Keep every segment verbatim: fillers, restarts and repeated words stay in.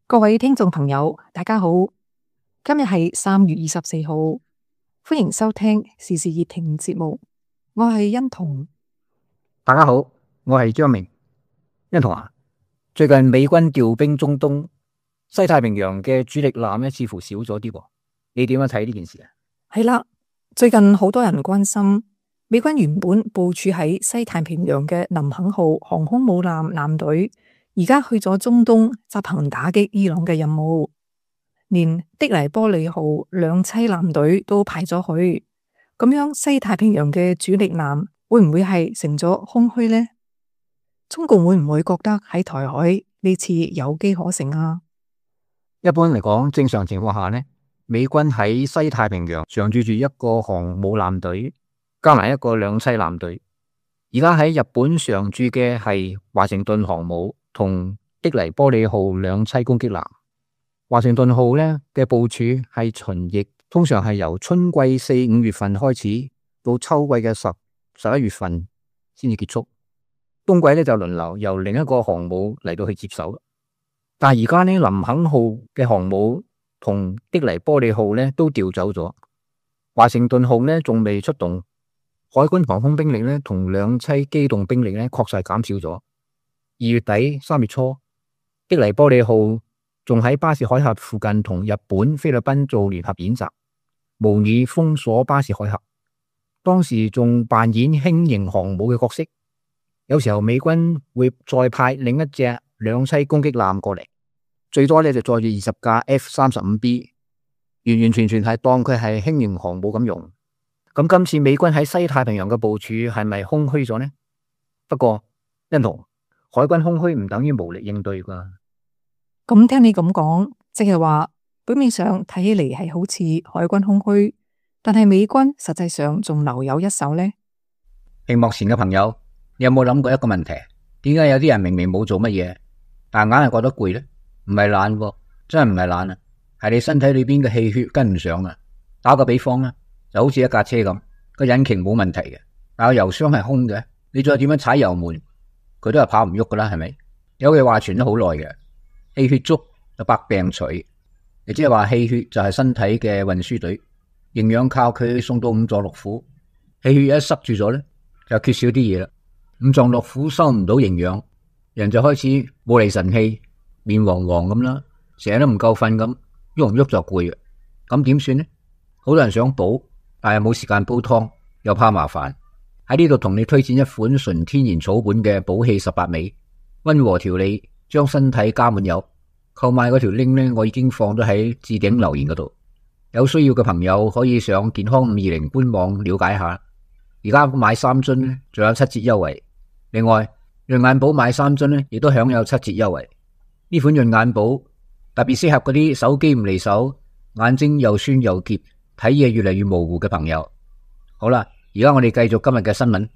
各位聽眾朋友，大家好，今日係三月二十四號，歡迎收聽時事熱評節目，我係欣彤。 大家好，我係張明。欣彤啊，最近美軍調兵中東，西太平洋嘅主力艦咧似乎少咗啲，你點樣睇呢件事啊？ 係啦，最近好多人關心美軍原本部署喺西太平洋嘅林肯號航空母艦艦隊，而家去咗中東執行打擊伊朗嘅任務，連的黎波里號兩棲艦隊都派咗去，咁樣西太平洋嘅主力艦會唔會係成咗空虛呢？中共會唔會覺得喺台海呢次有機可乘啊？ 一般嚟講，正常情況下呢，美軍喺西太平洋常駐住一個航母艦隊，加埋一個兩棲艦隊。而家喺日本常駐嘅係華盛頓航母同的黎波里號兩棲攻擊艦。華盛頓號呢嘅部署係巡弋，通常係由春季四五月份開始，到秋季嘅十十一月份先至結束。冬季呢就輪流由另一個航母嚟到去接手。但係而家呢，林肯號嘅航母同的黎波里號呢都調走咗，華盛頓號呢仲未出動。海軍航空兵力呢同兩棲機動兵力呢確實減少咗。二月底三月初，的黎波里號仲喺巴士海峽附近同日本、菲律賓做聯合演習，模擬封鎖巴士海峽。當時仲扮演輕型航母嘅角色。有時候美軍會再派另一隻兩棲攻擊艦過嚟，最多呢就載住二十架 F 三十五 B， 完完全全係當佢係輕型航母咁用。咁今次美軍喺西太平洋嘅部署係咪空虛咗呢？不過欣彤，海軍空虛唔等於無力應對噶。 咁聽你咁講，即係話表面上睇起嚟係好似海軍空虛，但係美軍實際上仲留有一手呢？ 屏幕前嘅朋友，你有冇諗過一個問題？點解有啲人明明冇做乜嘢，但硬係覺得攰呢？唔係懶喎，真係唔係懶啊，係你身體裏邊嘅氣血跟唔上啊。打個比方啦，就好似一架車咁，個引擎冇問題嘅，但係油箱係空嘅，你再點樣踩油門，佢都係跑唔喐噶啦，係咪？有句話傳咗好耐嘅，氣血足就百病除，亦即係話氣血就係身體嘅運輸隊，營養靠佢送到五臟六腑，氣血一塞住咗咧，就缺少啲嘢啦。五臟六腑收唔到營養，人就開始冇厘神氣，面黃黃咁啦，成日都唔夠瞓咁，喐唔喐就攰嘅，咁點算呢？好多人想補，但係冇時間煲湯，又怕麻煩。喺呢度同你推薦一款純天然草本嘅補氣十八味，溫和調理，將身體加滿油。購買嗰條 link 呢，我已經放咗喺置頂留言嗰度，有需要嘅朋友可以上健康五二零官網了解下。而家買三樽呢，仲有七折優惠。另外，潤眼寶買三樽呢，亦都享有七折優惠。呢款潤眼寶特別適合嗰啲手機唔離手、眼睛又酸又澀、睇嘢越嚟越模糊嘅朋友。好啦，而家我哋繼續今日嘅新聞。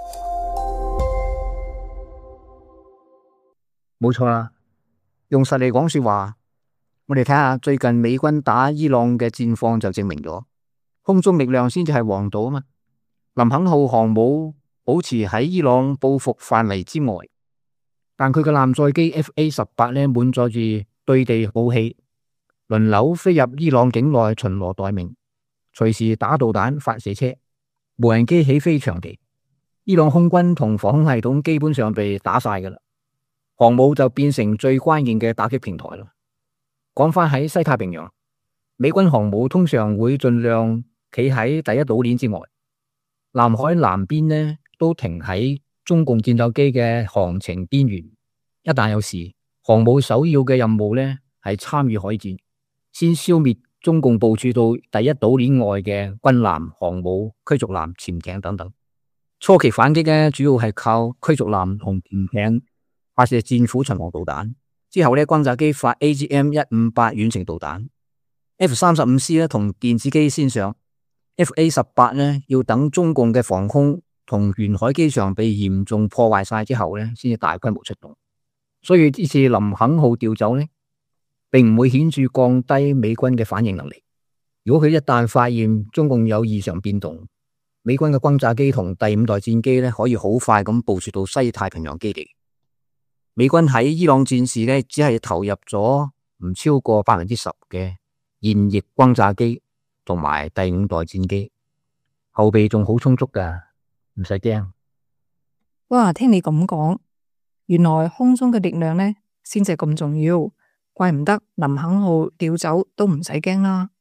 冇錯啦，用實力講說話，我哋睇下最近美軍打伊朗嘅戰況就證明咗，空中力量先至係王道啊嘛。林肯號航母保持喺伊朗報復範圍之外，但佢嘅艦載機 F A 十八呢滿載住對地武器，輪流飛入伊朗境內巡邏待命，隨時打導彈、發射車、無人機起飛場地。伊朗空軍同防空系統基本上被打晒噶啦，航母就變成最關鍵嘅打擊平台咯。講翻喺西太平洋，美軍航母通常會盡量企喺第一島鏈之外。南海南邊呢都停喺中共戰鬥機嘅航程邊緣，一旦有事，航母首要嘅任務呢係參與海戰，先消滅中共部署到第一島鏈外嘅軍艦、航母、驅逐艦、潛艇等等。初期反擊呢主要係靠驅逐艦同潛艇發射戰斧巡航導彈，之後呢轟炸機發 A G M 一五八遠程導彈 ，F 三十五 C 呢同電子機先上。F A 十八呢要等中共嘅防空同沿海機場被嚴重破壞晒之後呢先至大規模出動。所以呢次林肯號調走呢，並唔會顯著降低美軍嘅反應能力。如果佢一旦發現中共有異常變動，美軍嘅轟炸機同第五代戰機呢可以好快咁部署到西太平洋基地。美軍喺伊朗戰事呢只係投入咗唔超過百分之十嘅現役轟炸機同埋第五代戰機，後備仲好充足噶，唔使驚。 哇，聽你咁講，原來空中嘅力量呢先至咁重要，怪唔得林肯號調走都唔使驚啦。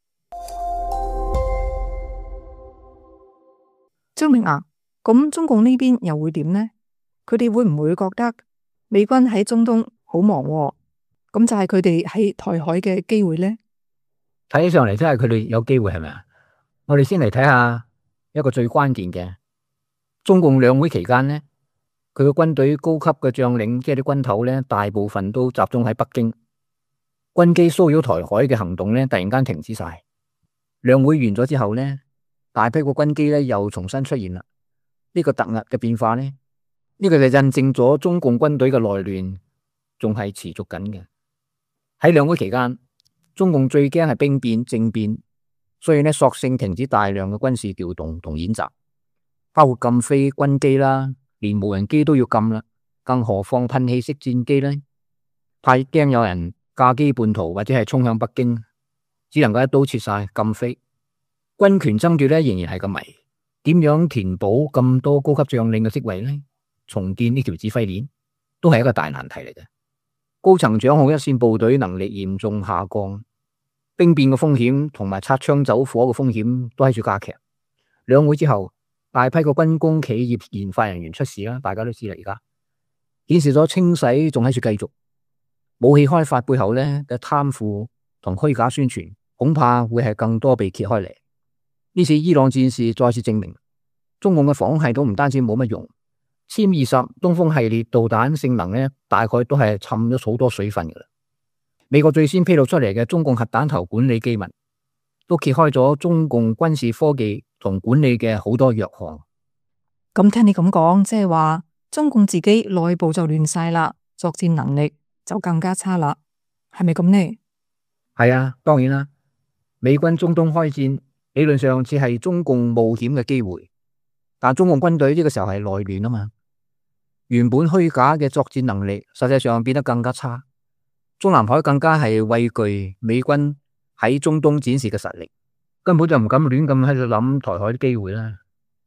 張明啊，咁中共呢邊又會點呢？佢哋會唔會覺得美軍喺中東好忙喎？咁就係佢哋喺台海嘅機會呢？ 睇起上嚟真係佢哋有機會係咪啊？我哋先嚟睇下一個最關鍵嘅，中共兩會期間呢，佢嘅軍隊高級嘅將領，即係啲軍頭呢，大部分都集中喺北京，軍機騷擾台海嘅行動呢，突然間停止晒。兩會完咗之後呢，大批個軍機呢又重新出現啦。呢個突兀嘅變化呢，呢個就印證咗中共軍隊嘅內亂仲係持續緊嘅。喺兩會期間，中共最驚係兵變政變，所以呢索性停止大量嘅軍事調動同演習，包括禁飛軍機啦，連無人機都要禁啦，更何況噴氣式戰機呢？怕驚有人駕機叛逃或者係衝向北京，只能夠一刀切晒禁飛。軍權爭奪呢仍然係個謎，點樣填補咁多高級將領嘅職位呢？重建呢條指揮鏈都係一個大難題嚟嘅。高層長號一線部隊能力嚴重下降，兵變嘅風險同埋擦槍走火嘅風險都喺處加劇。兩會之後，大批個軍工企業研發人員出事啦，大家都知啦，而家顯示咗清洗仲喺處繼續。武器開發背後呢嘅貪腐同虛假宣傳，恐怕會係更多被揭開嚟。呢次伊朗戰事再次證明，中共嘅防空系統唔單止冇乜用，殲二十東風系列導彈性能呢，大概都係浸咗好多水分噶啦。美國最先披露出嚟嘅中共核彈頭管理機密，都揭開咗中共軍事科技同管理嘅好多弱項。 咁聽你咁講，即係話中共自己內部就亂晒啦，作戰能力就更加差啦，係咪咁呢？ 係啊，當然啦，美軍中東開戰理論上只係中共冒險嘅機會，但中共軍隊呢個時候係內亂啊嘛，原本虛假嘅作戰能力，實際上變得更加差。中南海更加係畏懼美軍喺中東展示嘅實力，根本就唔敢亂咁喺度諗台海啲機會啦。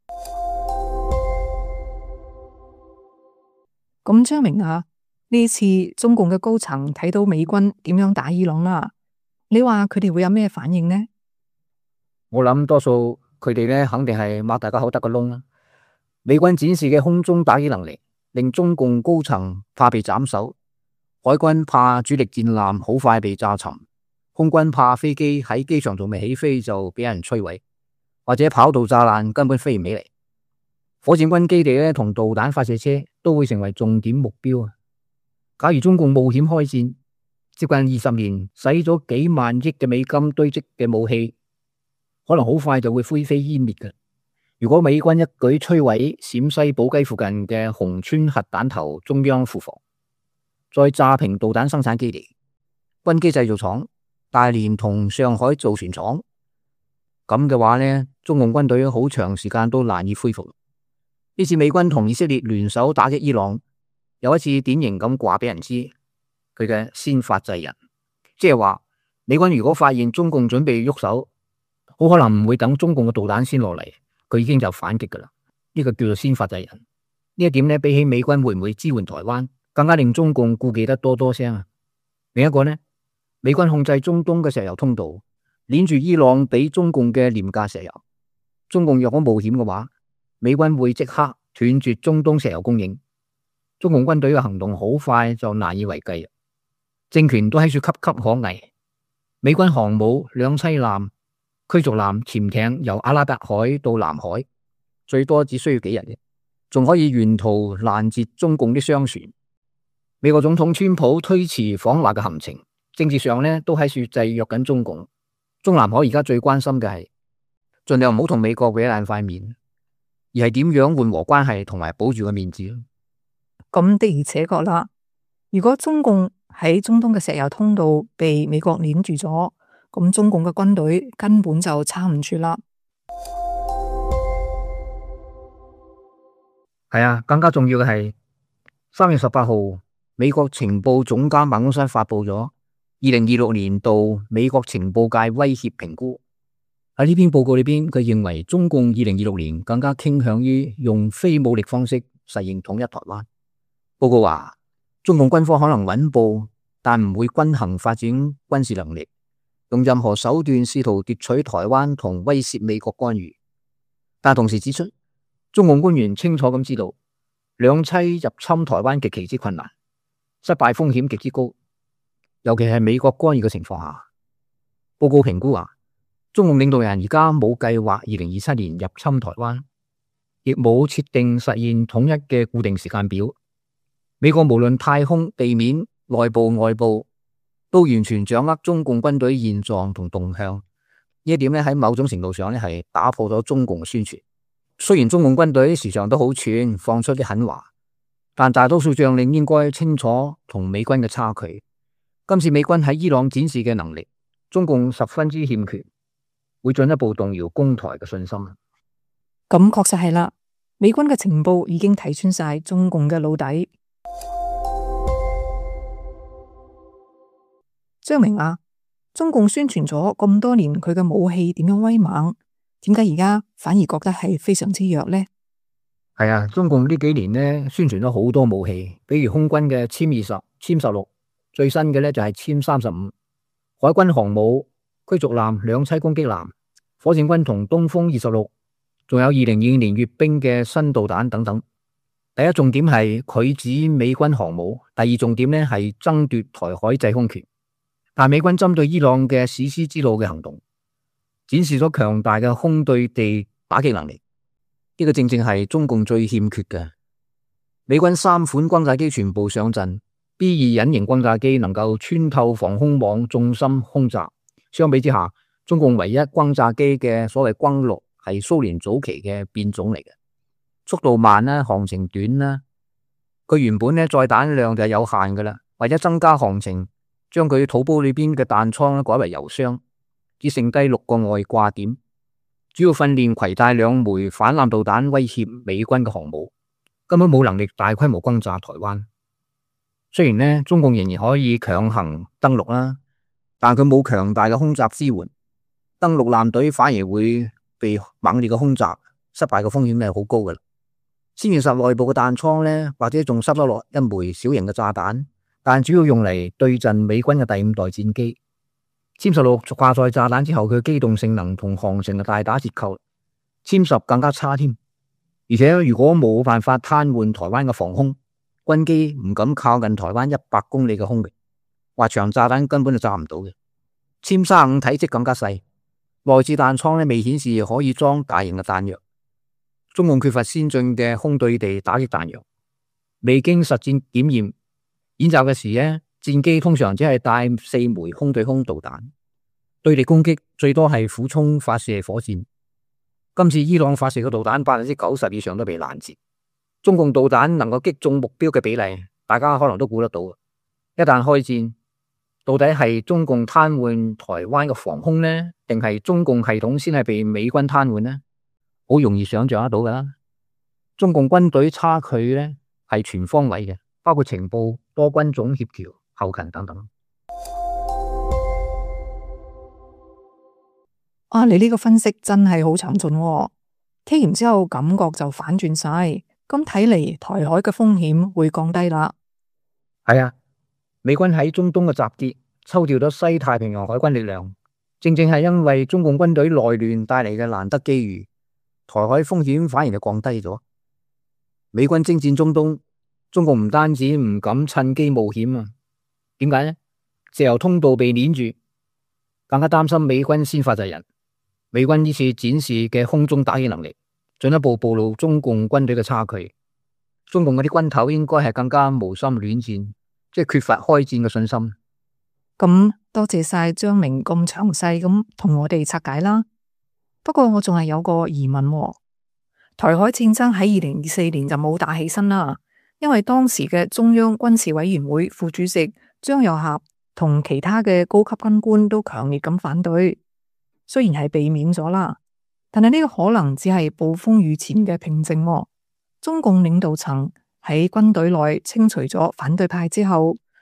咁張明啊，呢次中共嘅高層睇到美軍點樣打伊朗啦，你話佢哋會有咩反應呢？ 我諗多數佢哋咧肯定係擘大個口得個窿啦。美軍展示嘅空中打擊能力，令中共高層怕被斬首，海軍怕主力戰艦好快被炸沉，空軍怕飛機喺機場仲未起飛就俾人摧毀，或者跑道炸爛根本飛唔起嚟。火箭軍基地咧同導彈發射車都會成為重點目標啊！假如中共冒險開戰，接近二十年使咗幾萬億嘅美金堆積嘅武器，可能好快就會灰飛煙滅嘅。如果美軍一舉摧毀陝西寶雞附近嘅紅村核彈頭中央庫房，再炸平導彈生產基地、軍機製造廠、大連同上海造船廠，咁嘅話呢，中共軍隊好長時間都難以恢復。呢次美軍同以色列聯手打擊伊朗，有一次典型咁話俾人知佢嘅先發制人，即係話美軍如果發現中共準備喐手，好可能唔會等中共嘅導彈先落嚟，佢已經就反擊噶啦。呢個叫做先發制人。呢一點呢，比起美軍會唔會支援台灣，更加令中共顧忌得多多聲啊。另一個呢，美軍控制中東嘅石油通道，鏈住伊朗俾中共嘅廉價石油。中共若果冒險嘅話，美軍會即刻斷絕中東石油供應，中共軍隊嘅行動好快就難以為繼。政權都喺處岌岌可危。美軍航母、兩棲艦、驅逐艦、潛艇由阿拉伯海到南海，最多只需要幾日嘅，仲可以沿途攔截中共啲商船。美國總統川普推遲訪華嘅行程，政治上呢都喺處制約緊中共。中南海而家最關心嘅係盡量唔好同美國搲爛塊面，而係點樣緩和關係同埋保住個面子。 咁的而且確啦，如果中共喺中東嘅石油通道被美國鏈住咗，咁中共嘅軍隊根本就撐唔住啦。 係啊，更加重要嘅係三月十八號，美國情報總監辦公室發佈咗二零二六年度美國情報界威脅評估。喺呢篇報告裏邊，佢認為中共二零二六年更加傾向於用非武力方式實現統一台灣。報告話，中共軍方可能穩步，但唔會均衡發展軍事能力，用任何手段試圖奪取台灣同威懾美國干預。但同時指出，中共官員清楚咁知道，兩棲入侵台灣極其之困難，失敗風險極之高，尤其係美國干預嘅情況下。報告評估話，中共領導人而家冇計劃二零二七年入侵台灣，亦冇設定實現統一嘅固定時間表。美國無論太空、地面、內部、外部，都完全掌握中共軍隊現狀同動向。呢一點咧喺某種程度上咧係打破咗中共嘅宣傳。雖然中共軍隊時常都好串，放出啲狠話，但大多數將領應該清楚同美軍嘅差距。今次美軍喺伊朗展示嘅能力，中共十分之欠缺，會進一步動搖攻台嘅信心。 咁確實係啦，美軍嘅情報已經睇穿晒中共嘅老底。張明啊，中共宣傳咗咁多年佢嘅武器點樣威猛，點解而家反而覺得係非常之弱呢？ 係啊，中共呢幾年呢宣傳咗好多武器，比如空軍嘅殲二十、殲十六，最新嘅呢就係殲三十五，海軍航母、驅逐艦、兩棲攻擊艦，火箭軍同東風二十六，仲有二零二二年閱兵嘅新導彈等等。第一重點係拒止美軍航母，第二重點呢係爭奪台海制空權。但美軍針對伊朗嘅史詩之路嘅行動，展示咗強大嘅空對地打擊能力。呢個正正係中共最欠缺嘅。美軍三款轟炸機全部上陣 ，B 二隱形轟炸機能夠穿透防空網重心空襲。相比之下，中共唯一轟炸機嘅所謂轟六係蘇聯早期嘅變種嚟嘅，速度慢啦，航程短啦。佢原本咧載彈量就係有限噶啦，為咗增加航程，將佢土煲裏邊嘅彈倉咧改為油箱，只剩低六個外掛點，主要訓練攜帶兩枚反艦導彈威脅美軍嘅航母，根本冇能力大規模轟炸台灣。雖然呢，中共仍然可以強行登陸啦，但佢冇強大嘅空襲支援，登陸艦隊反而會被猛烈嘅空襲，失敗嘅風險係好高噶啦。殲二十內部嘅彈倉呢，或者仲塞得落一枚小型嘅炸彈。但主要用嚟對陣美軍嘅第五代戰機。殲十六掛載炸彈之後，佢嘅機動性能同航程就大打折扣，殲十更加差添。而且如果冇辦法癱瘓台灣嘅防空，軍機唔敢靠近台灣一百公里嘅空域，滑翔炸彈根本就炸唔到嘅。殲三十五體積更加細，內置彈倉咧未顯示可以裝大型嘅彈藥。中共缺乏先進嘅空對地打擊彈藥，未經實戰檢驗。演習嘅時呢，戰機通常只係帶四枚空對空導彈，對地攻擊最多係俯衝發射火箭。今次伊朗發射嘅導彈百分之九十以上都被攔截。中共導彈能夠擊中目標嘅比例，大家可能都估得到。一旦開戰，到底係中共癱瘓台灣嘅防空呢，定係中共系統先係被美軍癱瘓呢？好容易想象得到噶啦。中共軍隊差距呢係全方位嘅，包括情報、多軍種協調、後勤等等。 啊，你呢個分析真係好詳盡喎，聽完之後感覺就反轉晒，咁睇嚟台海嘅風險會降低啦。 係啊，美軍喺中東嘅集結，抽調咗西太平洋海軍力量，正正係因為中共軍隊內亂帶嚟嘅難得機遇，台海風險反而就降低咗。美軍征戰中東，中共唔單止唔敢趁機冒險啊，點解呢？石油通道被鏈住，更加擔心美軍先發制人。美軍呢次展示嘅空中打擊能力，進一步暴露中共軍隊嘅差距。中共嗰啲軍頭應該係更加無心戀戰，即係缺乏開戰嘅信心。 咁多謝晒張明咁詳細咁同我哋拆解啦。不過我仲係有個疑問喎，台海戰爭喺二零二四年就冇打起身啦，因為當時嘅中央軍事委員會副主席張又俠同其他嘅高級軍官都強烈咁反對。雖然係避免咗啦，但係呢個可能只係暴風雨前嘅平靜喎。中共領導層喺軍隊內清除咗反對派之後，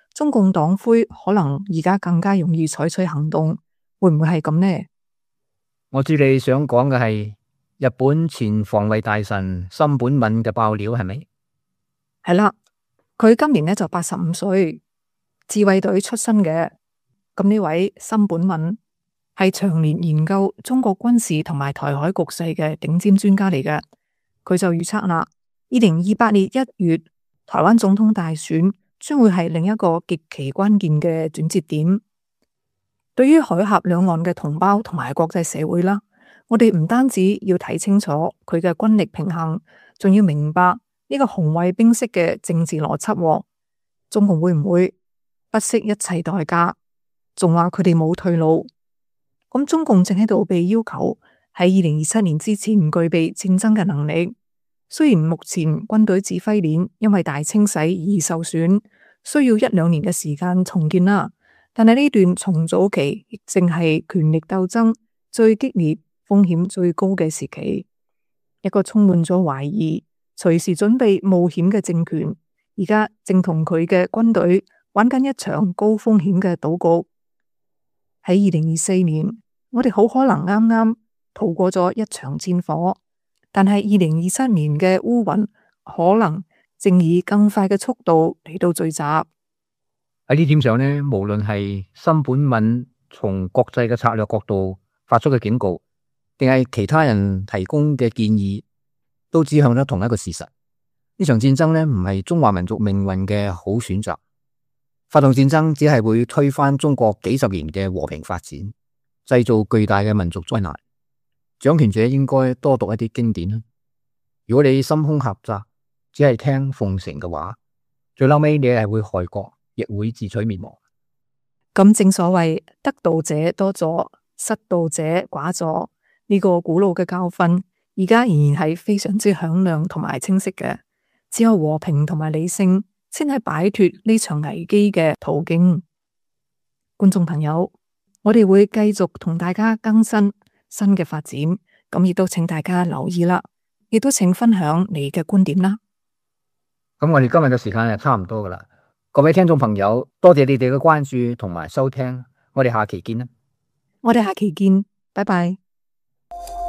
中共黨魁可能而家更加容易採取行動，會唔會係咁呢？ 我知你想講嘅係日本前防衛大臣森本敏嘅爆料係咪？ 係啦，佢今年呢就八十五歲，自衛隊出身嘅。咁呢位森本敏係長年研究中國軍事同埋台海局勢嘅頂尖專家嚟嘅。佢就預測啦，二零二八年一月台灣總統大選將會係另一個極其關鍵嘅轉折點。對於海峽兩岸嘅同胞同埋國際社會啦，我哋唔單止要睇清楚佢嘅軍力平衡，仲要明白呢個紅衛兵式嘅政治邏輯。中共會唔會不惜一切代價，仲話佢哋冇退路？咁中共正喺度被要求喺二零二七年之前具備戰爭嘅能力。雖然目前軍隊指揮鏈因為大清洗而受損，需要一兩年嘅時間重建啦，但係呢段重組期亦正係權力鬥爭最激烈、風險最高嘅時期。一個充滿咗懷疑、隨時準備冒險嘅政權，而家正同佢嘅軍隊玩緊一場高風險嘅賭局。喺二零二四年，我哋好可能啱啱逃過咗一場戰火，但係二零二七年嘅烏雲可能正以更快嘅速度嚟到聚集。 喺呢點上呢，無論係森本敏從國際嘅策略角度發出嘅警告，定係其他人提供嘅建議，都指向咗同一個事實：呢場戰爭呢，唔係中華民族命運嘅好選擇。發動戰爭只係會推翻中國幾十年嘅和平發展，製造巨大嘅民族災難。掌權者應該多讀一啲經典啦。如果你心胸狹窄，只係聽奉承嘅話，最嬲尾你係會害國，亦會自取滅亡。 咁正所謂得道者多助，失道者寡助。呢個古老嘅教訓，而家仍然係非常之響亮同埋清晰嘅。只有和平同埋理性，先係擺脫呢場危機嘅途徑。觀眾朋友，我哋會繼續同大家更新新嘅發展，咁亦都請大家留意啦，亦都請分享你嘅觀點啦。 咁我哋今日嘅時間就差唔多噶啦，各位聽眾朋友，多謝你哋嘅關注同埋收聽，我哋下期見啦。 我哋下期見，拜拜。